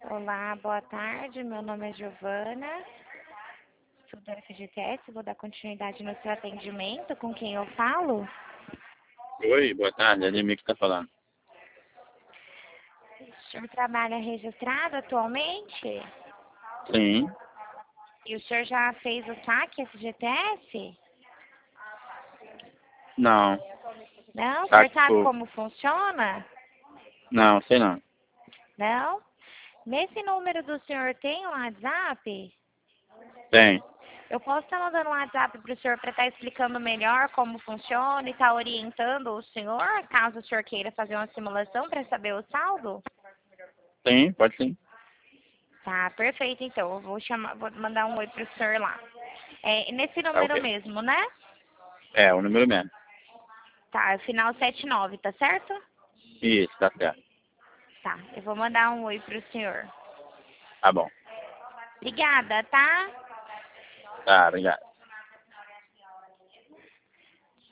Olá, boa tarde. Meu nome é Giovana, sou da FGTS. Vou dar continuidade no seu atendimento. Com quem eu falo? Oi, boa tarde, é Ademir que está falando. O senhor trabalha registrado atualmente? Sim, E o senhor já fez o saque FGTS? não, Não? O senhor saque sabe pouco. como funciona? Não, sei não. Não? Nesse número do senhor tem um WhatsApp? Tem, Eu posso estar mandando um WhatsApp para o senhor para estar explicando melhor como funciona e estar orientando o senhor, caso o senhor queira fazer uma simulação para saber o saldo? tem, pode sim. Tá, perfeito então. Eu vou mandar um oi pro senhor lá. É nesse Tá número ok. mesmo, né? É, o número mesmo. Tá, é final 79, tá certo? Isso, tá certo. Tá, eu vou mandar um oi pro senhor. Tá bom. Obrigada, tá? Tá, obrigado.